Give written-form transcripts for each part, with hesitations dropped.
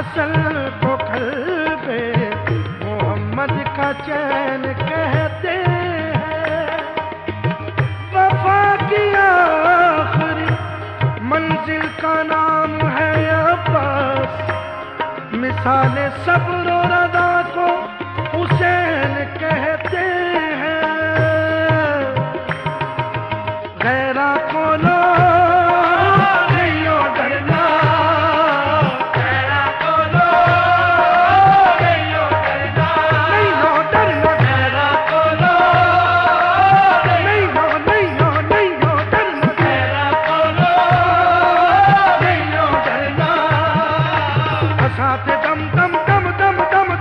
असल को कल्बे मोहम्मद का चैन कहते हैं। वफा की आखिरी मंजिल का नाम है अब्बास, मिसाल सब्र और अदा को हुसैन कहते हैं। गैरा को लो नहीं हो डरना, गैरा को लो नहीं हो डरना, नहीं हो डरना, गैरा को लो नहीं हो डरना, गैरा को लो नहीं हो डरना। हंसाते दम दम दम दम दम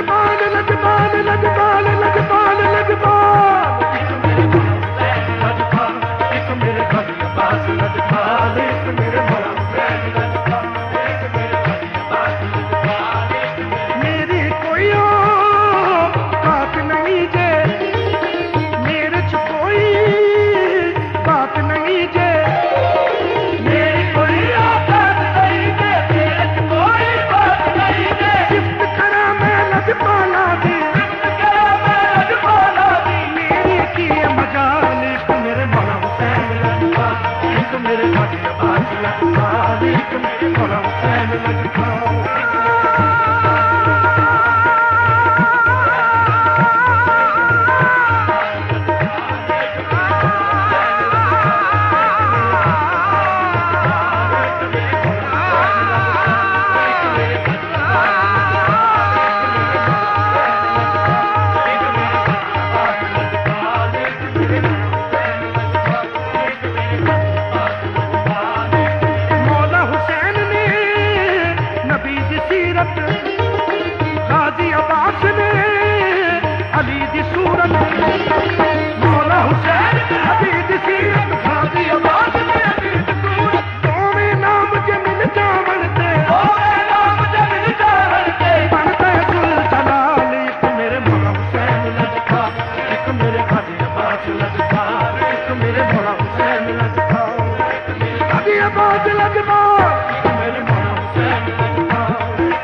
लजपाल लजपाल लजपाल लजपाल लजपाल एक मेरे घड़ी अब्बास लजपाल एक मेरे मौला हुसैन लजपाल एक मेरे घड़ी अब्बास लजपाल मेरी कोई बात नहीं जे मेरे च कोई बात नहीं जे मेरी कोई औकात नहीं जे मेरे च कोई बात नहीं जे सिफ्त करा मैं लजपाला दी मेरी की मजाल एक मेरे मौला हुसैन लजपाल एक मेरे घड़ी अब्बास लजपाल एक मेरे मौला हुसैन लजपाल मौला हुसैन ने नबी दी सीरत गाजी अब्बास ने अली दी सूरत मौला हुसैन ने नबी दी सीरत गाजी अब्बास ने अली दी सूरत दोवें नाम जे मिल जावन ते बनते जुल जलाल एक मेरे मौला हुसैन लजपाल एक मेरे गाजी अब्बास लजपाल एक मेरे मौला हुसैन लजपाल गाजी अब्बास लजपाल एक मेरे मौला हुसैन लजपाल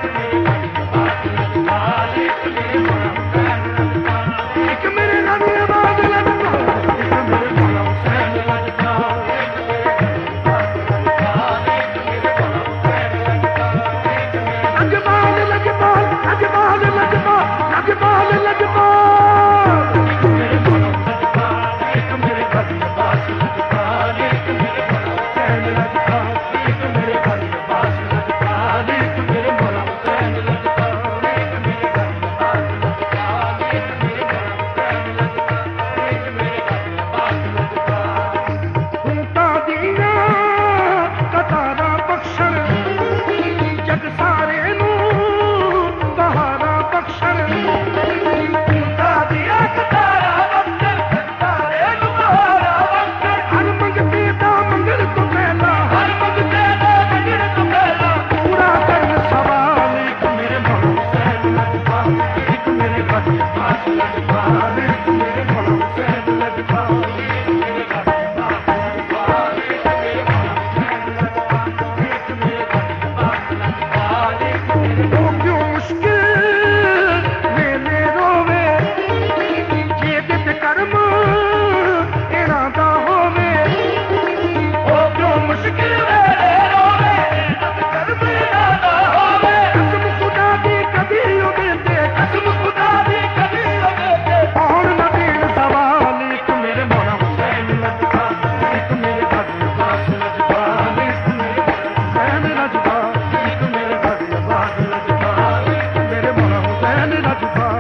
एक मेरे गाजी अब्बास लजपाल एक मेरे मौला हुसैन लजपाल लजपाल लजपाल लजपाल लजपाल लजपाल लजपाल एक मेरे गाजी अब्बास लजपाल एक मेरे मौला हुसैन लजपाल एक मेरे गाजी अब्बास लजपाल एक मेरे मौला हुसैन लजपाल एक मेरे गाजी अब्बास लजपाल एक मेरे मौला हुसैन लजपाल एक मेरे गाजी अब्बास लजपाल उनका दीना कतारा बख्शण जग सारे नू बहारा बख्शण उनका दिया कतारा बख्शण जग सारे नू बहारा बख्शण हर मंगते दा मंगल तो पहला हर मंगते दा मंगल तो पहला पूरा कर सवाल एक मेरे मौला हुसैन लजपाल एक मेरे गाजी अब्बास लजपाल एक मेरे मौला हुसैन लजपाल एक मेरे गाजी अब्बास लजपाल एक मेरे मौला हुसैन लजपाल एक मेरे गाजी अब्बास लजपाल एक मेरे वो क्यों मुश्किल वेले रोवे जे दित कर्म इरादा होवे वो क्यों मुश्किल वेले रोवे दित कर्म इरादा होवे कसम खुदा दी कभी उड़ते कसम खुदा दी कभी उड़ते और नबीन सवाल एक मेरे मौला हुसैन लजपाल एक मेरे गाजी अब्बास लजपाल एक मेरे हुसैन लजपाल एक मेरे गाजी अब्बास लजपाल एक मेरे मौला हुसैन लजपाल